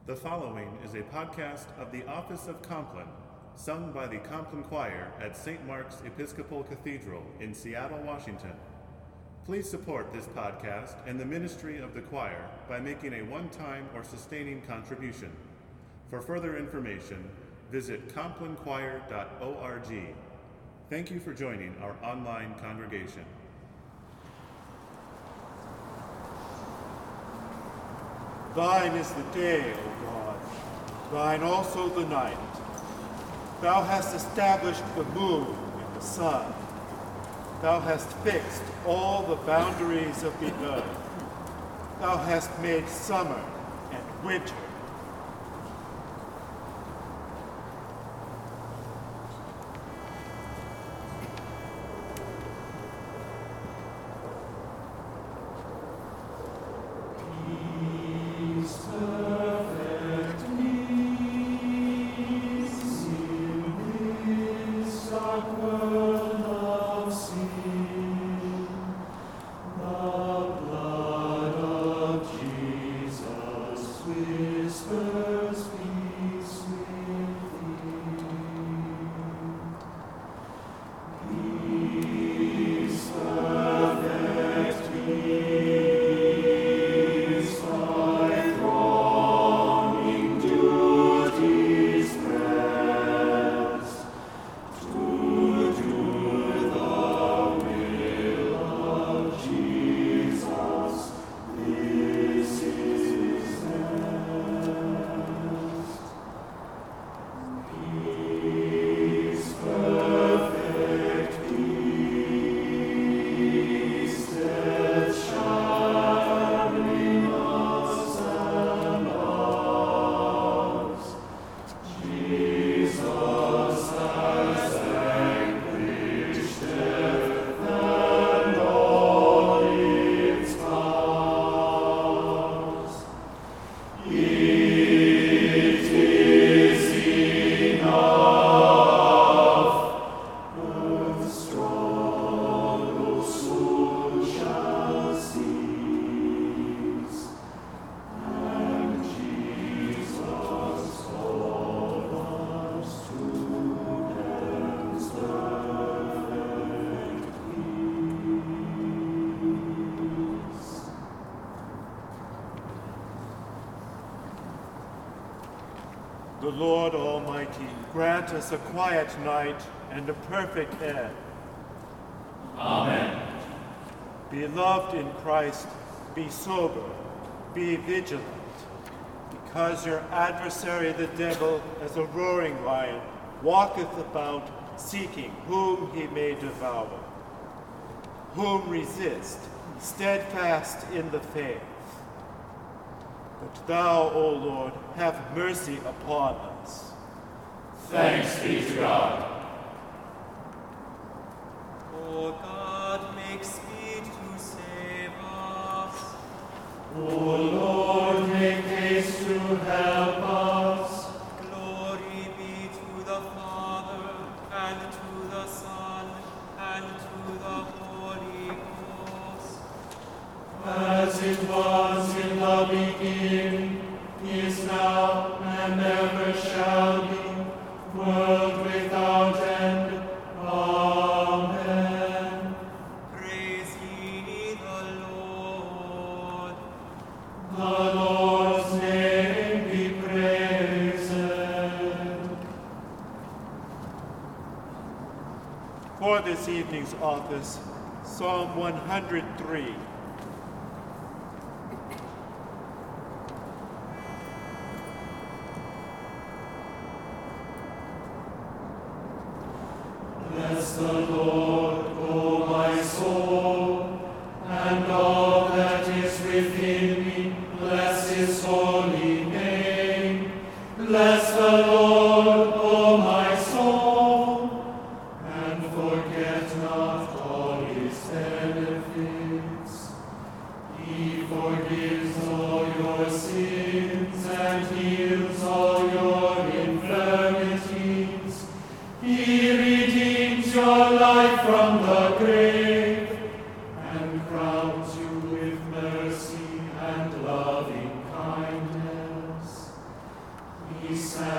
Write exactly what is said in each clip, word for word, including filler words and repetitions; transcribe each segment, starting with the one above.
The following is a podcast of the Office of Compline, sung by the Compline Choir at Saint Mark's Episcopal Cathedral in Seattle, Washington. Please support this podcast and the ministry of the choir by making a one-time or sustaining contribution. For further information, visit compline choir dot org. Thank you for joining our online congregation. Thine is the day, O God, thine also the night. Thou hast established the moon and the sun. Thou hast fixed all the boundaries of the earth. Thou hast made summer and winter. The Lord Almighty grant us a quiet night and a perfect end. Amen. Beloved in Christ, be sober, be vigilant, because your adversary the devil, as a roaring lion, walketh about, seeking whom he may devour. Whom resist, steadfast in the faith. But thou, O Lord, have mercy upon us. Thanks be to God. O God, make speed to save us. O Lord, make haste to help us. Glory be to the Father, and to the Son, and to the Holy Ghost. As it was in the beginning, is now, and ever shall be, world without end. Amen. Praise ye the Lord. The Lord's name be praised. For this evening's office, Psalm one hundred three. Bless the Lord, O my soul, and all that is within me, bless his holy name. Bless the Lord, O my soul, and forget not all his benefits. He forgives all your sins and heals all your infirmities. He redeems your life from the grave and crowns you with mercy and loving kindness.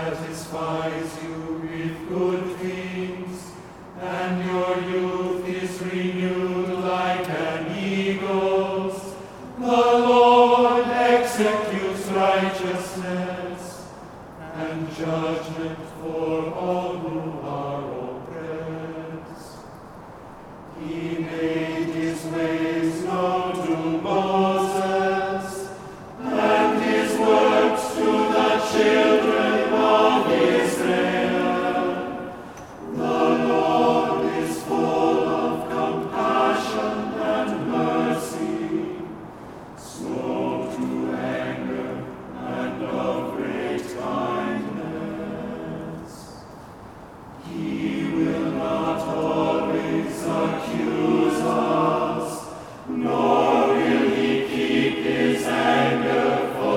satisfies you with good things, and your youth is renewed like an eagle's. The Lord executes righteousness and judgment for all who are oppressed. He made his ways known to Moses, and his works to the children of Israel. The Lord is full of compassion and mercy, slow to anger and of great kindness. He will not always accuse us, nor will he keep his anger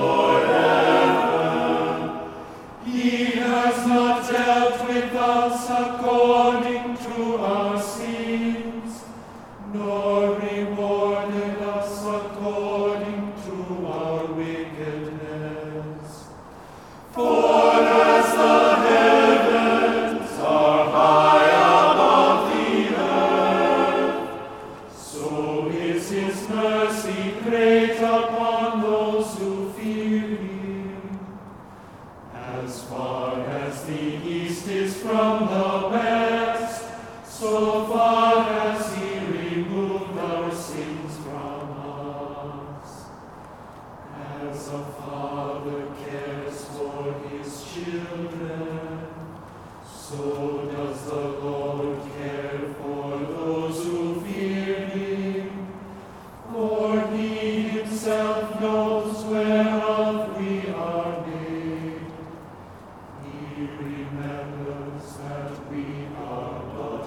forever. He has not dealt with us according to our sins, nor rewarded us according to our wickedness. For as the heavens are high above the earth, so is his mercy great upon those who fear him. As far as the east is from the west, so far has he removed our sins from us. As a father cares for his children, so does the Lord care for those who fear him. For he himself knows whereof we are made. He remembers that we are but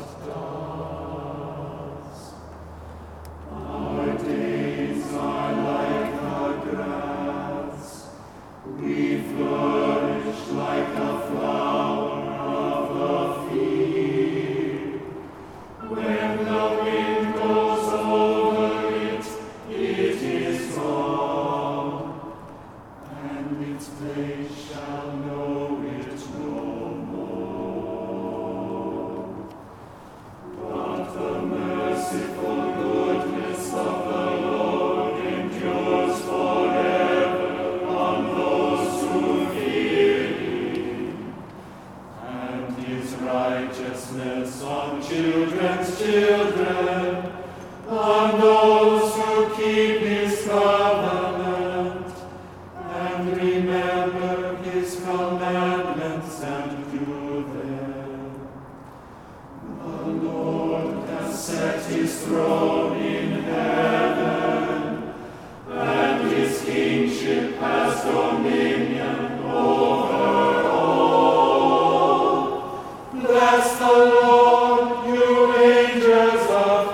dust. Our days are like the grass. We flourish like the flower of the field. When the wind goes over it, it is gone, and its place shall know it no more. But the merciful goodness of the Lord endures forever on those who fear him, and his righteousness on children's children, on those who keep his covenant, and remember his commandments and do them. The Lord has set his throne in heaven, and his kingship has dominion over all. Bless the Lord, you angels of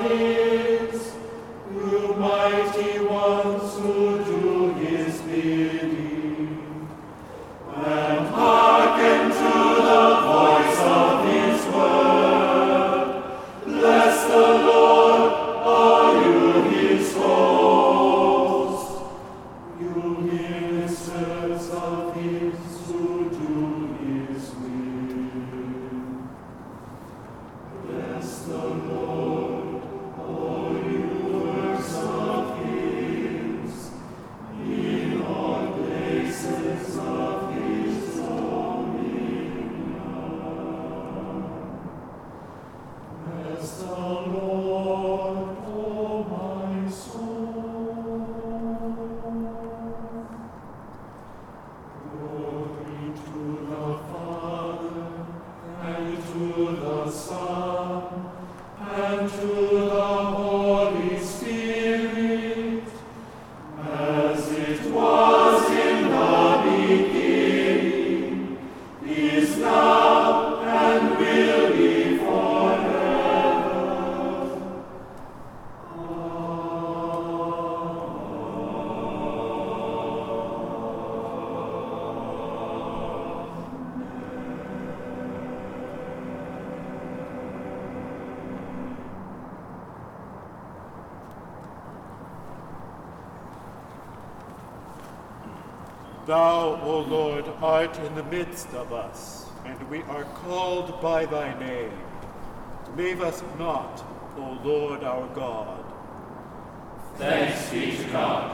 Thou, O Lord, art in the midst of us, and we are called by thy name. Leave us not, O Lord our God. Thanks be to God.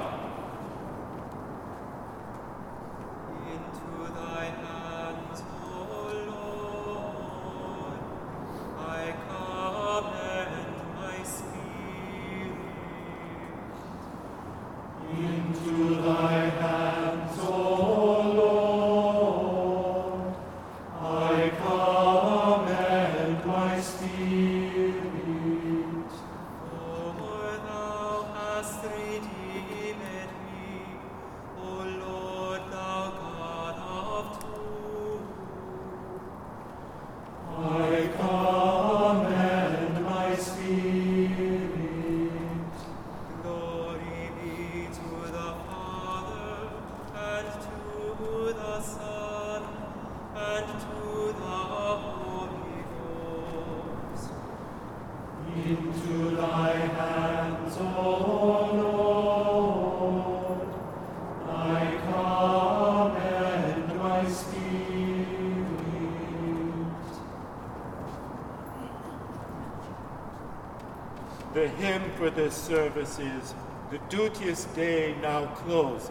Into thy hands, O Lord, I commend my spirit. Into thy hands, O Lord, I commend my spirit. For thou hast redeemed me, O Lord, thou God of truth. I commend my spirit. Glory be to the Father, and to the Son, and to the Holy Ghost. Into thy hands, O Lord, I commend my spirit. The hymn for this service is "The Duteous Day Now Closeth."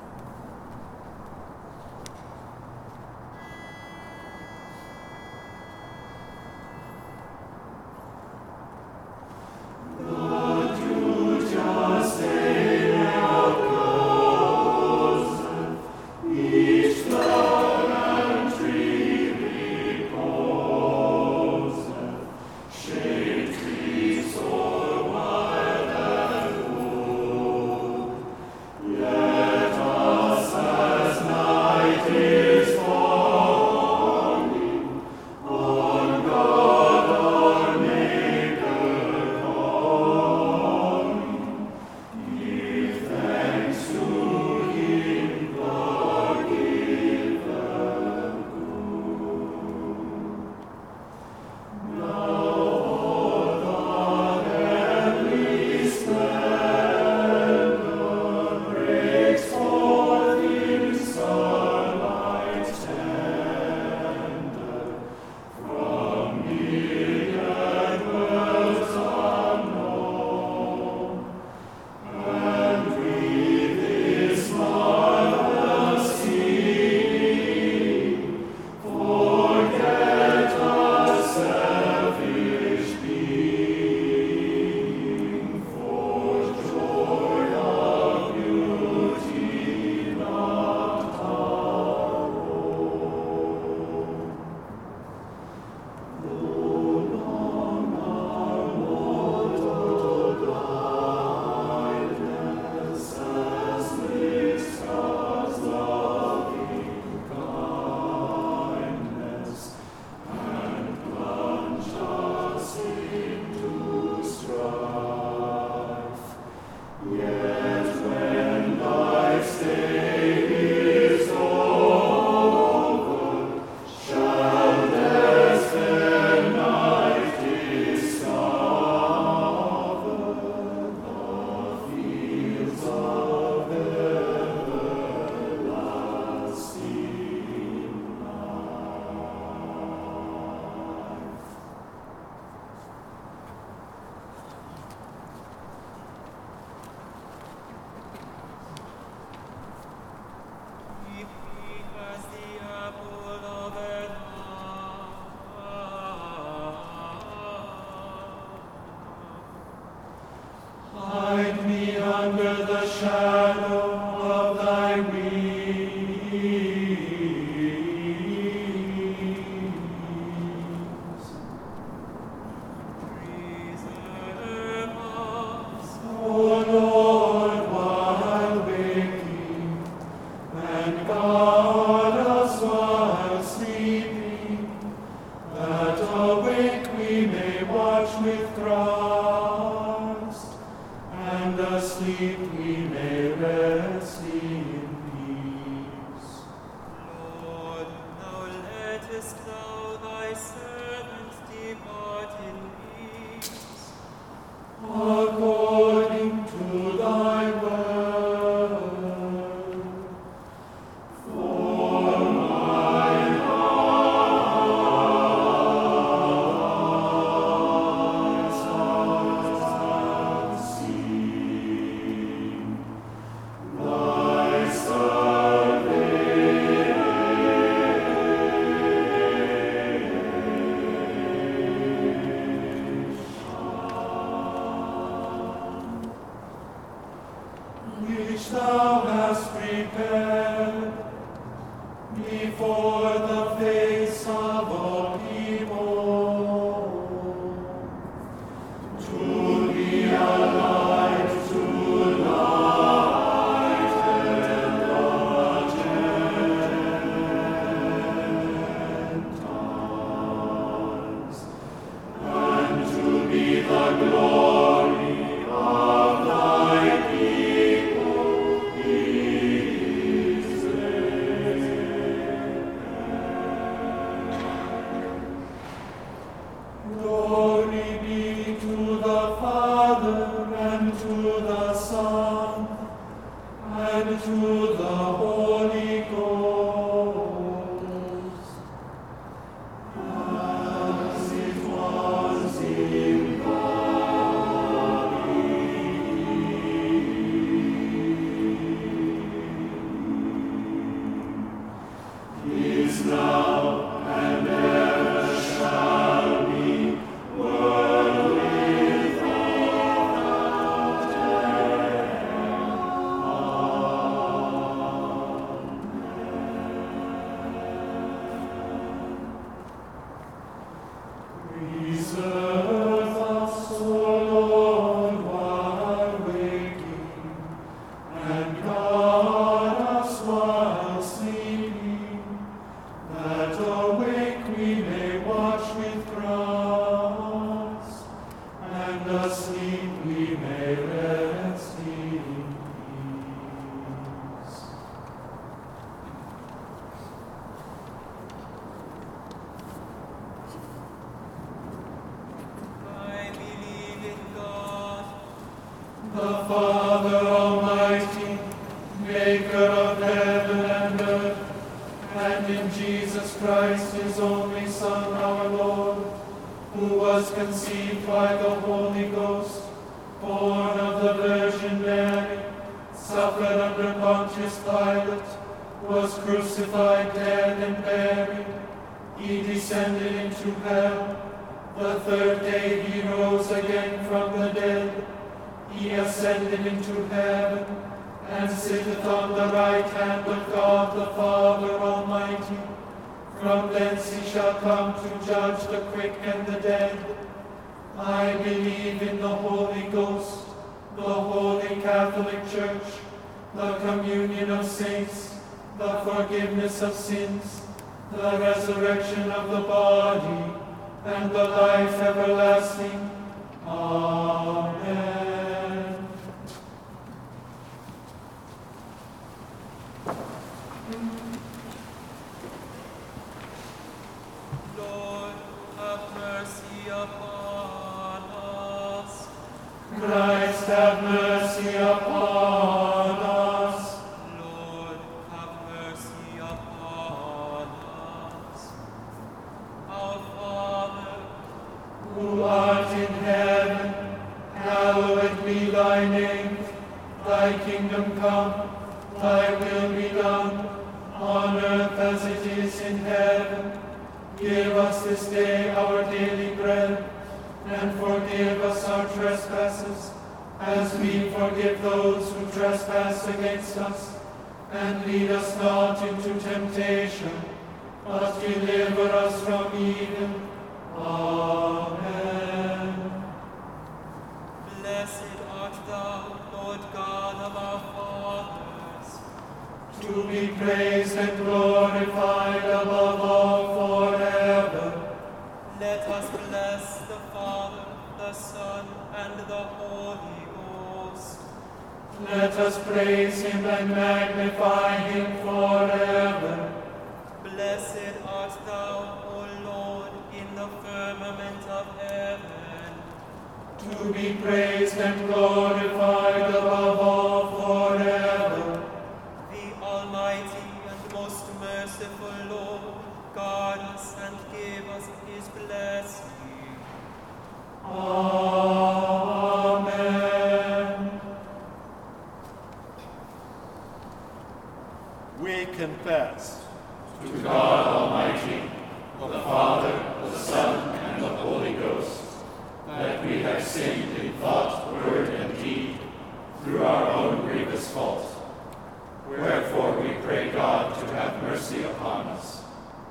Hide me under the shadow of thy wings. Preserve us, O Lord, while waking, and guard us while sleeping, that awake we may watch with Christ, and asleep we may rest in peace. Lord, now lettest thou thy servant depart in peace. According to thy word. sleeping, that awake we may watch with Christ, and asleep we may rest in peace. I believe in God, The Father Almighty, maker of heaven and earth, and in Jesus Christ, his only Son, our Lord, who was conceived by the Holy Ghost, born of the Virgin Mary, suffered under Pontius Pilate, was crucified, dead, and buried. He descended into hell. The third day he rose again from the dead. He ascended into heaven, and sitteth on the right hand of God the Father Almighty. From thence he shall come to judge the quick and the dead. I believe in the Holy Ghost, the Holy Catholic Church, the communion of saints, the forgiveness of sins, the resurrection of the body, and the life everlasting. Amen. Lord, have mercy upon us. Christ, have mercy upon us. Lord, have mercy upon us. Our Father, Who art in heaven, hallowed be thy name. Thy kingdom come, thy will be done, on earth as it is in heaven. Give us this day our daily bread, and forgive us our trespasses, as we forgive those who trespass against us. And lead us not into temptation, but deliver us from evil. Amen. blessed art thou, Lord God of our fathers. To be praised and glorified above all forever. Let us bless the Father, the Son, and the Holy Ghost. Let us praise him and magnify him forever. Blessed art thou, O Lord, in the firmament of heaven. To be praised and glorified above all forever. The Almighty and most merciful Lord, guard us and give us his blessing. Amen. We confess To God Almighty, the Father, the Son, and the Holy Ghost, that we have sinned in thought, word, and deed, through our own grievous fault. Wherefore we pray God to have mercy upon us.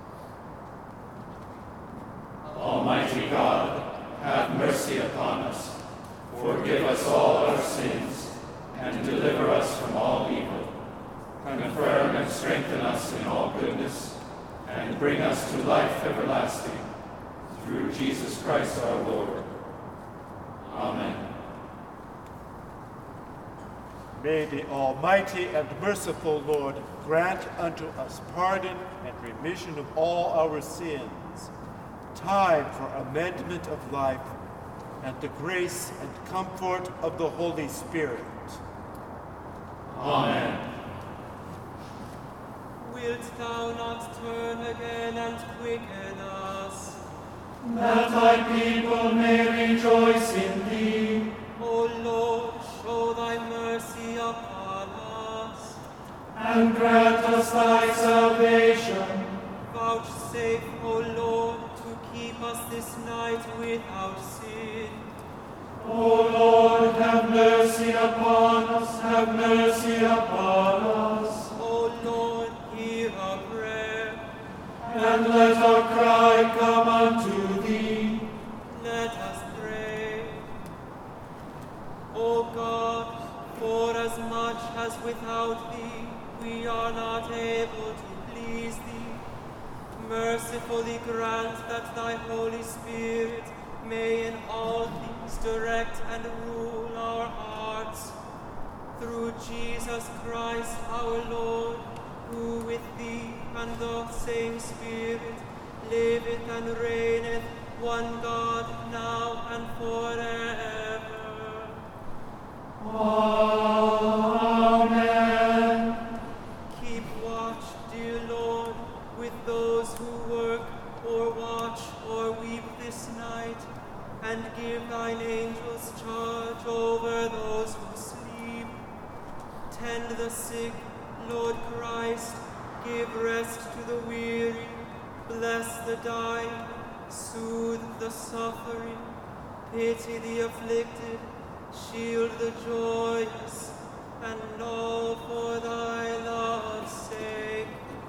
Almighty God, have mercy upon us. Forgive us all our sins, and deliver us from all evil. Confirm and strengthen us in all goodness, and bring us to life everlasting, through Jesus Christ our Lord. Amen. May the Almighty and merciful Lord grant unto us pardon and remission of all our sins, time for amendment of life, and the grace and comfort of the Holy Spirit. Amen. Wilt thou not turn again and quicken us? That thy people may rejoice in thee. O Lord, show thy mercy upon us. And grant us thy salvation. Vouchsafe, O Lord, to keep us this night without sin. O Lord, have mercy upon us, have mercy upon us. O Lord, hear our prayer. And let our cry come unto thee. Let us pray. O God, for as much as without thee we are not able to mercifully grant that thy Holy Spirit may in all things direct and rule our hearts. Through Jesus Christ our Lord, who with thee and the same Spirit liveth and reigneth, one God, now and forever. Amen. Keep watch, dear Lord, with those who work or watch or weep this night, and give thine angels charge over those who sleep. Tend the sick, Lord Christ, give rest to the weary, bless the dying, soothe the suffering, pity the afflicted, shield the joyous, and all for thy love's sake.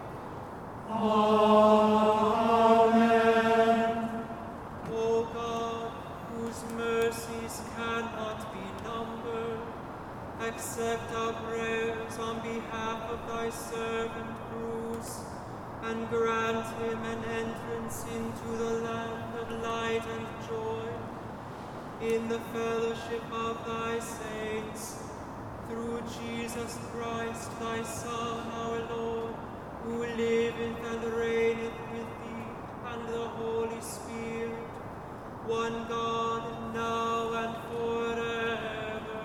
Amen. O God, whose mercies cannot be numbered, accept our prayers on behalf of thy servant Bruce, and grant him an entrance into the land of light and joy, in the fellowship of thy saints, through Jesus Christ, thy Son, our Lord, who liveth and reigneth with thee and the Holy Spirit, one God, now and forever.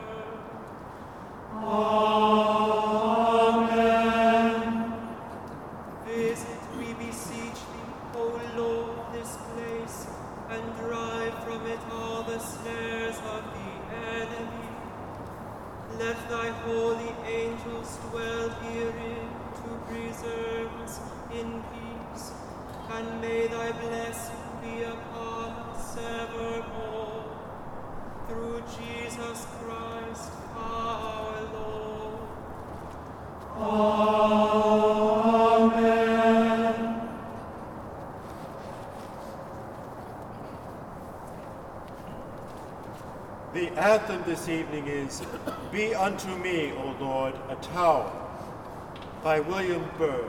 Amen. Visit, we beseech thee, O Lord, this place, and drive from it all the snares of the enemy. Let thy holy angels dwell herein to preserve us in peace, and may thy blessing be upon us evermore. Through Jesus Christ our Lord. Amen. The anthem this evening is Be Unto Me, O Lord, a Tower, by William Byrd.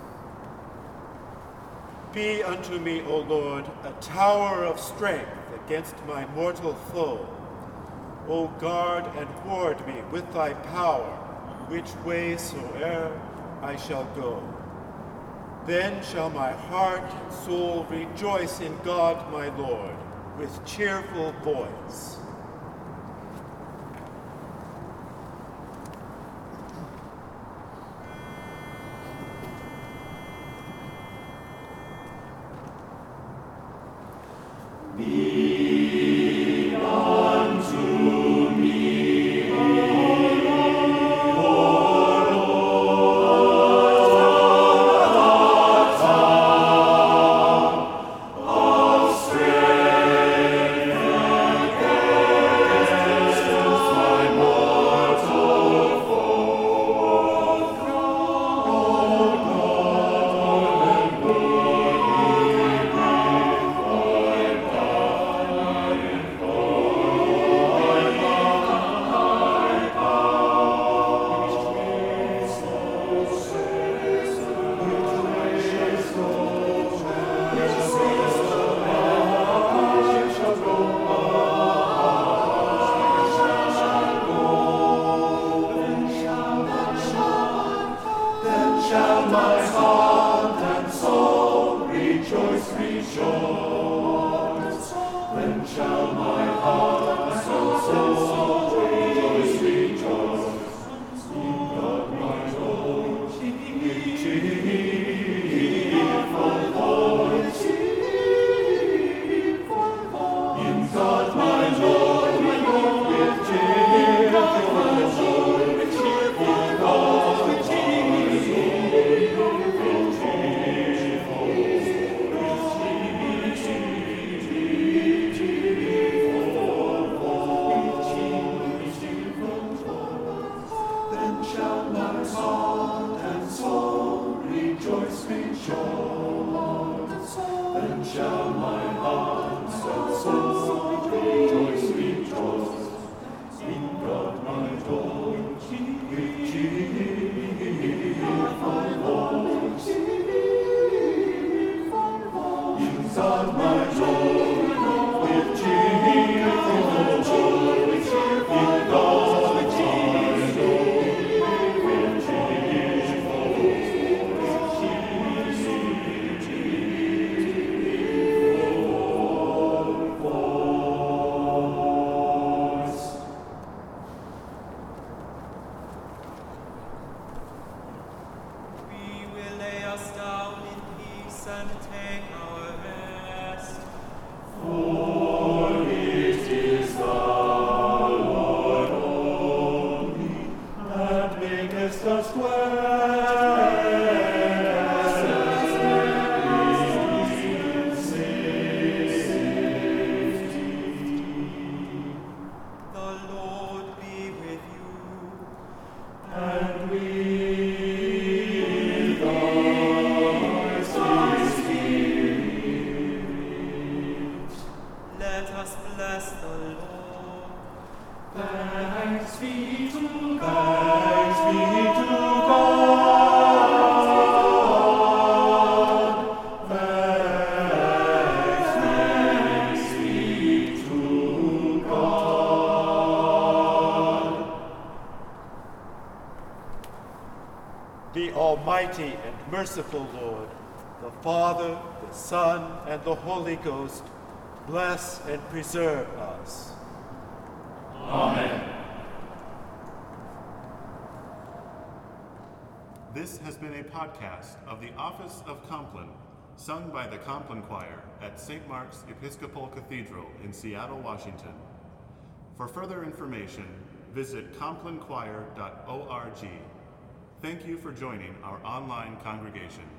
Be unto me, O Lord, a tower of strength against my mortal foe. O guard and ward me with thy power, which way soe'er I shall go. Then shall my heart and soul rejoice in God my Lord with cheerful voice. Be unto me, O Lord, a tower of strength against my mortal foe. O God, and be shall my heart and soul rejoice, rejoice. Then shall my heart and soul rejoice, rejoice. In God my Lord, with cheerful voice. In God my Lord, with cheerful voice. With cheerful voice, with then shall my heart and soul rejoice, rejoice. Then shall my heart and soul rejoice, rejoice. In God my Lord, with cheerful voice. Almighty and merciful Lord, the Father, the Son, and the Holy Ghost, bless and preserve us. Amen. This has been a podcast of the Office of Compline, sung by the Compline Choir at Saint Mark's Episcopal Cathedral in Seattle, Washington. For further information, visit compline choir dot org. Thank you for joining our online congregation.